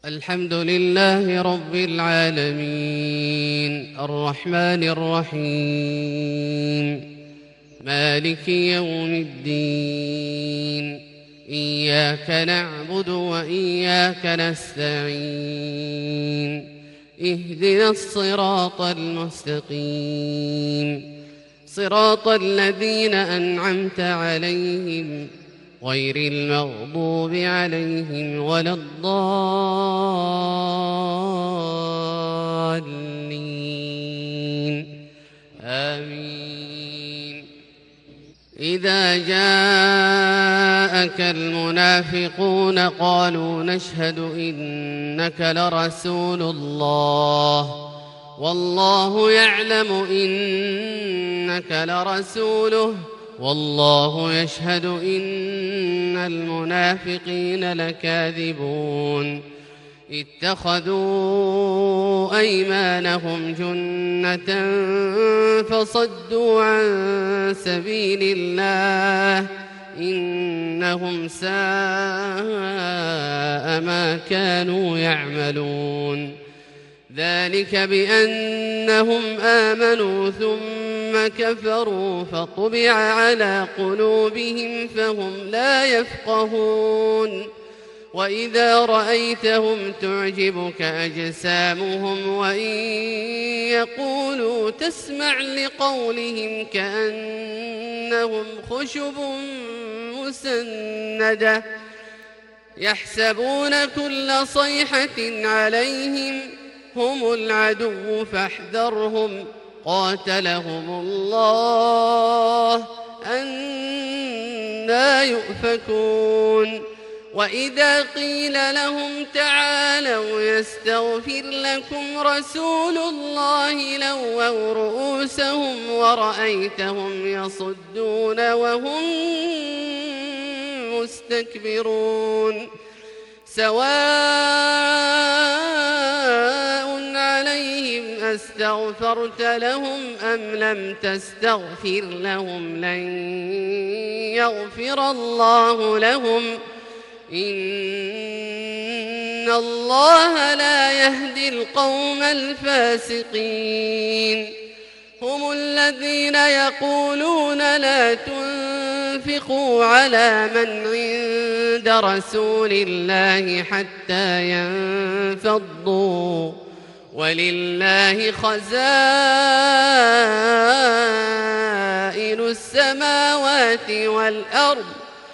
الحمد لله رب العالمين الرحمن الرحيم مالك يوم الدين إياك نعبد وإياك نستعين اهدنا الصراط المستقيم صراط الذين أنعمت عليهم غير المغضوب عليهم ولا الضالين آمين. إذا جاءك المنافقون قالوا نشهد إنك لرسول الله والله يعلم إنك لرسوله والله يشهد إن المنافقين لكاذبون اتخذوا أيمانهم جنة فصدوا عن سبيل الله إنهم ساء ما كانوا يعملون ذلك بأنهم آمنوا ثم كفروا فطبع على قلوبهم فهم لا يفقهون وإذا رأيتهم تعجبك أجسامهم وإن يقولوا تسمع لقولهم كأنهم خشب مسندة يحسبون كل صيحة عليهم هم العدو فاحذرهم قاتلهم الله أنى يؤفكون وإذا قيل لهم تعالوا يستغفر لكم رسول الله لووا رؤوسهم ورأيتهم يصدون وهم مستكبرون سواء عليهم أستغفرت لهم أم لم تستغفر لهم لن يغفر الله لهم إن الله لا يهدي القوم الفاسقين هم الذين يقولون لا تنفقوا على من عند رسول الله حتى ينفضوا ولله خزائن السماوات والأرض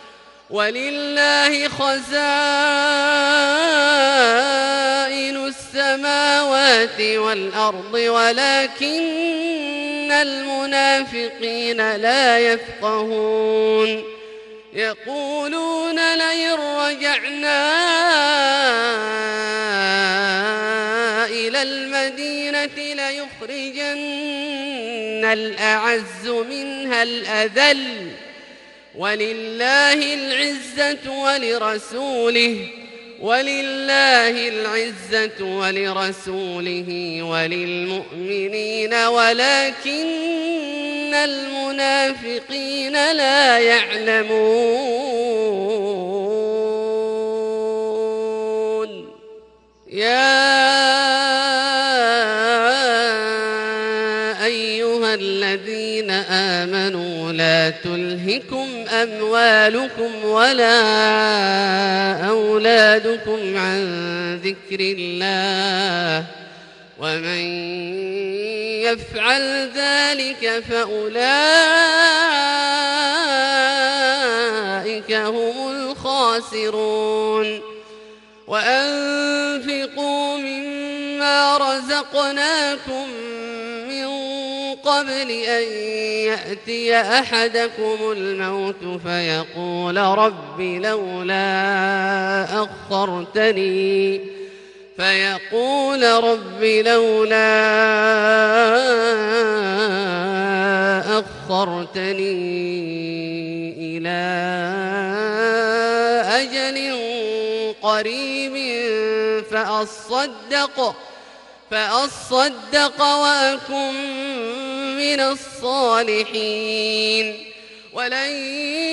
ولكن المنافقين لا يفقهون يقولون لئن رجعنا إلى المدينة ليخرجن الأعز منها الأذل ولله العزة ولرسوله وللمؤمنين ولكن المنافقين لا يعلمون يا أيها الذين آمنوا لا تلهكم أموالكم ولا أولادكم عن ذكر الله ومن يفعل ذلك فأولئك هم الخاسرون وأنفقوا مما رزقناكم قبل أن يأتي أحدكم الموت فيقول رب لولا أخرتني إلى أجل قريب فأصدق وأكن من الصالحين ولن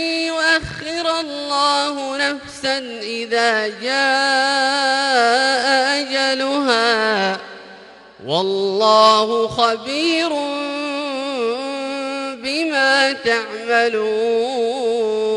يؤخر الله نفسا إذا جاء ينالها والله خبير بما تعملون